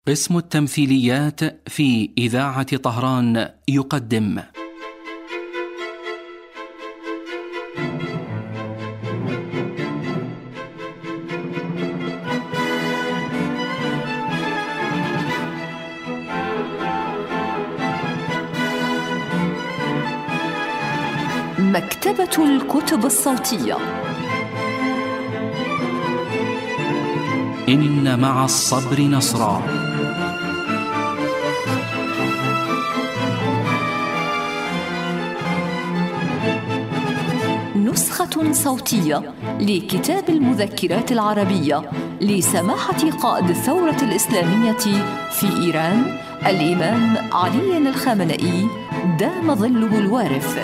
قسم التمثيليات في إذاعة طهران يقدم مكتبة الكتب الصوتية. إن مع الصبر نصرا. نسخة صوتية لكتاب المذكرات العربية لسماحة قائد الثورة الإسلامية في إيران الإمام علي الخامنئي دام ظله الوارث.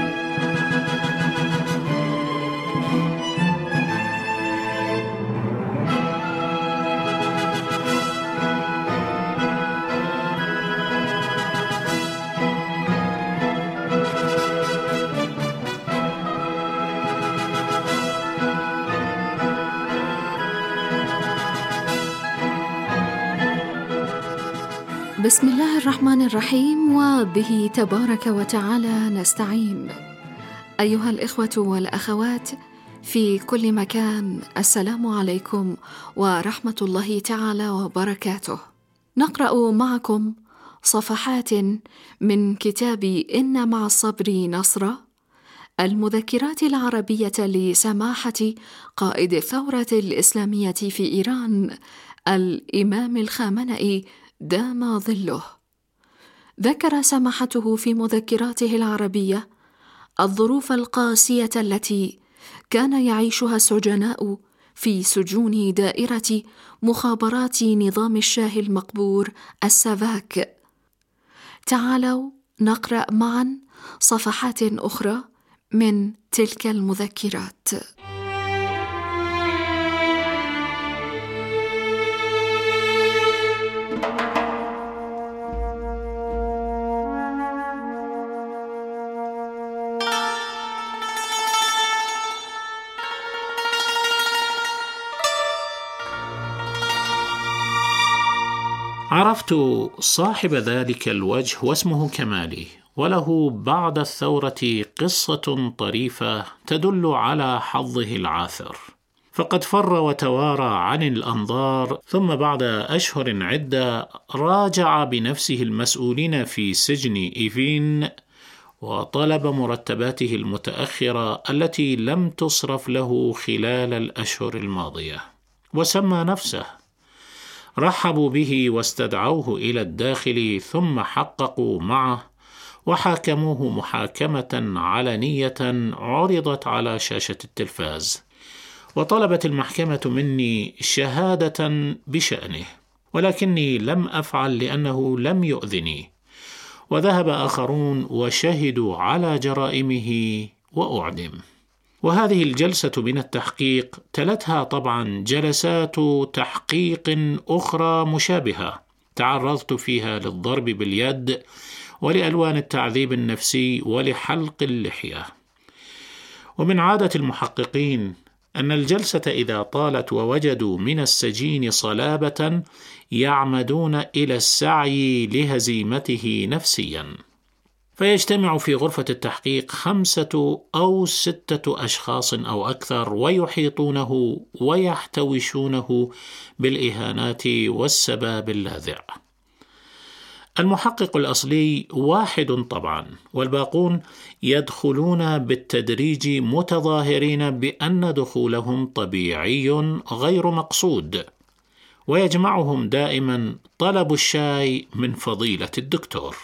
بسم الله الرحمن الرحيم، وبه تبارك وتعالى نستعين. أيها الإخوة والأخوات في كل مكان، السلام عليكم ورحمة الله تعالى وبركاته. نقرأ معكم صفحات من كتاب إن مع الصبر نصرا، المذكرات العربية لسماحة قائد الثورة الإسلامية في إيران الإمام الخامنئي دام ظله. ذكر سماحته في مذكراته العربية الظروف القاسية التي كان يعيشها السجناء في سجون دائرة مخابرات نظام الشاه المقبور السافاك. تعالوا نقرأ معا صفحات أخرى من تلك المذكرات. عرفت صاحب ذلك الوجه واسمه كمالي، وله بعد الثورة قصة طريفة تدل على حظه العاثر، فقد فر وتوارى عن الأنظار، ثم بعد أشهر عدة راجع بنفسه المسؤولين في سجن إيفين وطلب مرتباته المتأخرة التي لم تصرف له خلال الأشهر الماضية، وسمى نفسه. رحبوا به واستدعوه إلى الداخل، ثم حققوا معه وحاكموه محاكمة علنية عرضت على شاشة التلفاز، وطلبت المحكمة مني شهادة بشأنه، ولكني لم أفعل لأنه لم يؤذني، وذهب آخرون وشهدوا على جرائمه وأعدم. وهذه الجلسة من التحقيق تلتها طبعا جلسات تحقيق أخرى مشابهة، تعرضت فيها للضرب باليد ولألوان التعذيب النفسي ولحلق اللحية. ومن عادة المحققين أن الجلسة إذا طالت ووجدوا من السجين صلابة يعمدون إلى السعي لهزيمته نفسيا، فيجتمع في غرفة التحقيق 5 أو 6 أشخاص أو أكثر، ويحيطونه ويحتوشونه بالإهانات والسباب اللاذع. المحقق الأصلي واحد طبعا، والباقون يدخلون بالتدريج متظاهرين بأن دخولهم طبيعي غير مقصود، ويجمعهم دائما طلب الشاي من فضيلة الدكتور.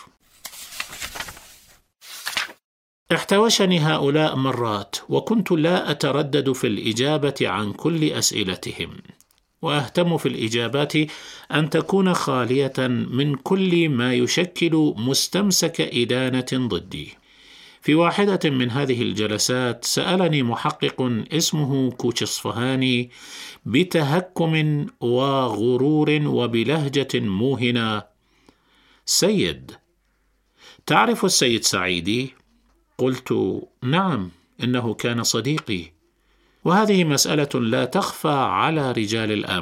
احتوشني هؤلاء مرات، وكنت لا أتردد في الإجابة عن كل أسئلتهم، وأهتم في الإجابات أن تكون خالية من كل ما يشكل مستمسك إدانة ضدي. في واحدة من هذه الجلسات سألني محقق اسمه كوتشصفهاني بتهكم وغرور وبلهجة موهنة: سيد، تعرف السيد سعيدي؟ قلت: نعم، إنه كان صديقي. وهذه مسألة لا تخفى على رجال الأمن،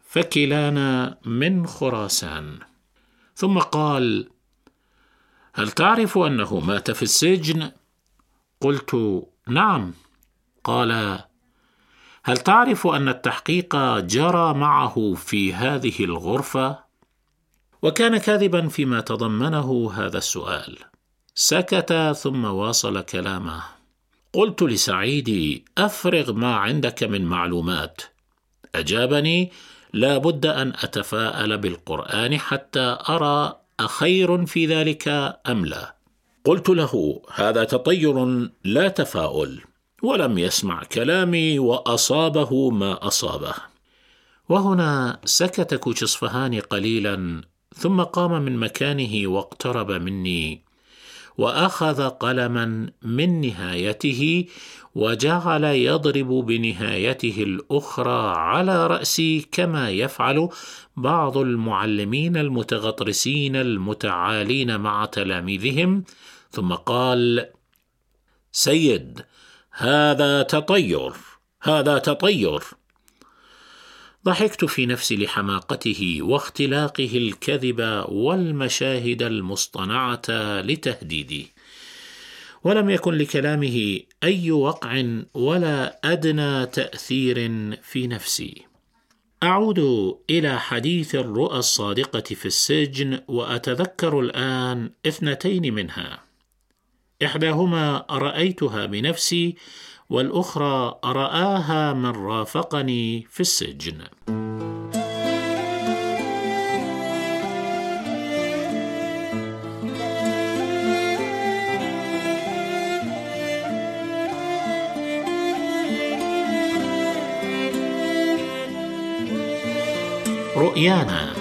فكلانا من خراسان. ثم قال: هل تعرف أنه مات في السجن؟ قلت: نعم. قال: هل تعرف أن التحقيق جرى معه في هذه الغرفة؟ وكان كاذبا فيما تضمنه هذا السؤال. سكت ثم واصل كلامه. قلت لسعيد: أفرغ ما عندك من معلومات. أجابني: لا بد أن أتفاءل بالقرآن حتى أرى أخير في ذلك أم لا. قلت له: هذا تطير لا تفاؤل. ولم يسمع كلامي وأصابه ما أصابه. وهنا سكت كوتشصفهاني قليلا، ثم قام من مكانه واقترب مني، وأخذ قلما من نهايته وجعل يضرب بنهايته الأخرى على رأسي كما يفعل بعض المعلمين المتغطرسين المتعالين مع تلاميذهم، ثم قال: سيد، هذا تطير، هذا تطير. ضحكت في نفسي لحماقته واختلاقه الكذب والمشاهد المصطنعة لتهديدي، ولم يكن لكلامه أي وقع ولا أدنى تأثير في نفسي. أعود إلى حديث الرؤى الصادقة في السجن، وأتذكر الآن 2 منها. إحداهما رأيتها بنفسي، والأخرى رآها من رافقني في السجن. رؤيانا.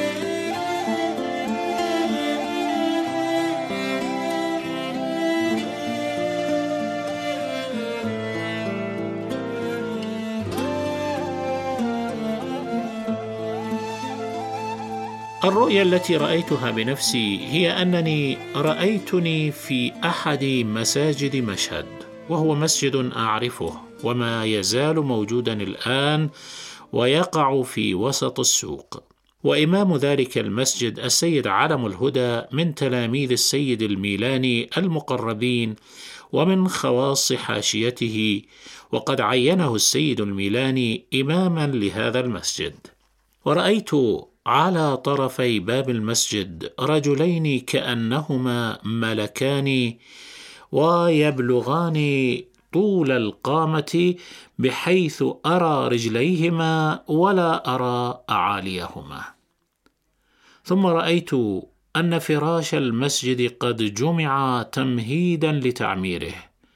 الرؤيا التي رأيتها بنفسي هي أنني رأيتني في أحد مساجد مشهد، وهو مسجد أعرفه وما يزال موجودا الآن ويقع في وسط السوق. وإمام ذلك المسجد السيد علم الهدى من تلاميذ السيد الميلاني المقربين ومن خواص حاشيته، وقد عينه السيد الميلاني إماما لهذا المسجد. ورأيت على طرفي باب المسجد رجلين كأنهما ملكان، ويبلغان طول القامة بحيث أرى رجليهما ولا أرى أعاليهما. ثم رأيت أن فراش المسجد قد جمع تمهيدا لتعميره،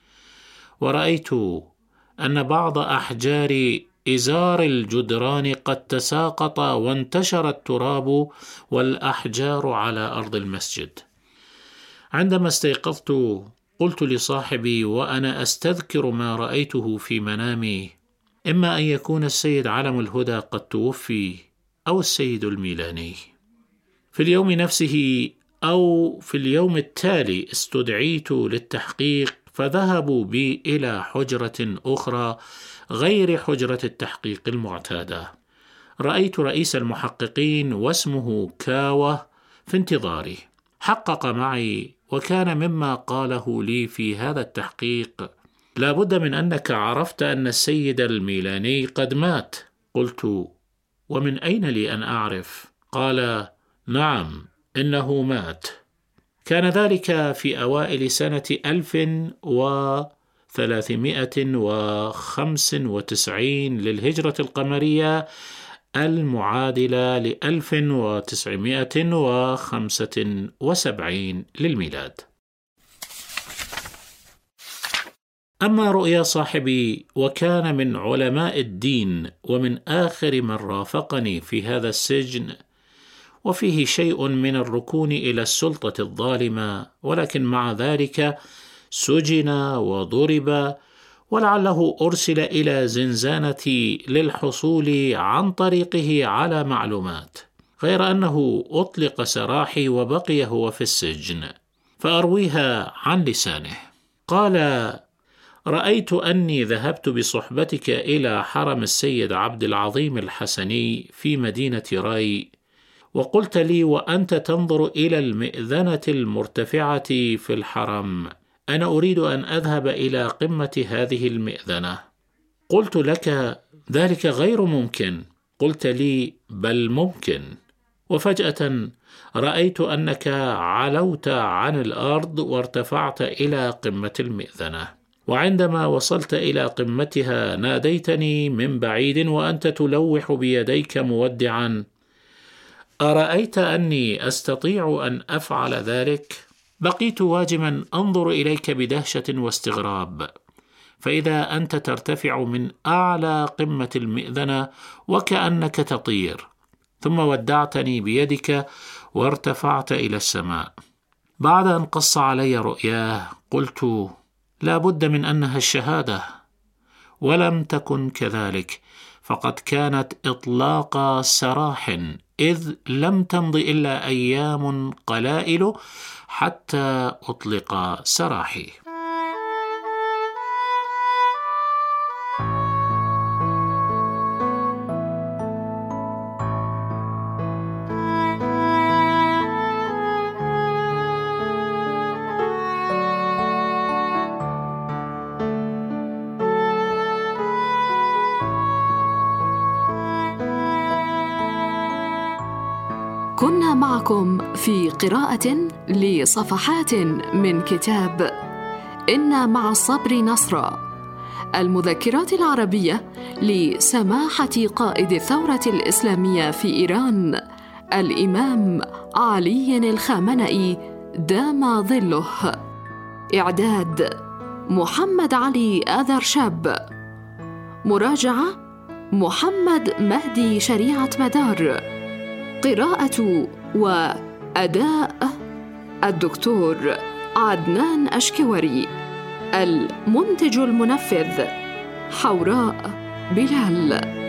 ورأيت أن بعض أحجار إزار الجدران قد تساقط وانتشر التراب والأحجار على أرض المسجد. عندما استيقظت قلت لصاحبي وأنا أستذكر ما رأيته في منامي: إما أن يكون السيد علم الهدى قد توفي، أو السيد الميلاني. في اليوم نفسه أو في اليوم التالي استدعيت للتحقيق، فذهبوا بي إلى حجرة أخرى غير حجرة التحقيق المعتادة. رأيت رئيس المحققين واسمه كاوة في انتظاري. حقق معي، وكان مما قاله لي في هذا التحقيق: لا بد من أنك عرفت أن السيد الميلاني قد مات. قلت: ومن أين لي أن أعرف؟ قال: نعم، إنه مات. كان ذلك في أوائل سنة 1395 للهجرة القمرية، المعادلة ل 1975 للميلاد. أما رؤيا صاحبي، وكان من علماء الدين ومن آخر من رافقني في هذا السجن، وفيه شيء من الركون إلى السلطة الظالمة، ولكن مع ذلك سجن وضرب، ولعله أرسل إلى زنزانة للحصول عن طريقه على معلومات، غير أنه أطلق سراحي وبقي هو في السجن. فأرويها عن لسانه. قال: رأيت أني ذهبت بصحبتك إلى حرم السيد عبد العظيم الحسني في مدينة راي، وقلت لي وأنت تنظر إلى المئذنة المرتفعة في الحرم: أنا أريد أن أذهب إلى قمة هذه المئذنة. قلت لك: ذلك غير ممكن. قلت لي: بل ممكن. وفجأة رأيت أنك علوت عن الأرض وارتفعت إلى قمة المئذنة، وعندما وصلت إلى قمتها ناديتني من بعيد وأنت تلوح بيديك مودعا. أرأيت أني أستطيع أن أفعل ذلك؟ بقيت واجما أنظر إليك بدهشة واستغراب، فإذا أنت ترتفع من أعلى قمة المئذنة وكأنك تطير، ثم ودعتني بيدك وارتفعت إلى السماء. بعد أن قص علي رؤياه قلت: لا بد من أنها الشهادة، ولم تكن كذلك، فقد كانت إطلاق سراح، إذ لم تمض إلا أيام قلائل حتى أطلق سراحي. كنا معكم في قراءة لصفحات من كتاب إن مع الصبر نصرا، المذكرات العربية لسماحة قائد الثورة الإسلامية في إيران الإمام علي الخامنئي دام ظله. إعداد محمد علي آذرشاب، مراجعة محمد مهدي شريعة مدار، قراءة وأداء الدكتور عدنان أشكوري، المنتج المنفذ حوراء بلال.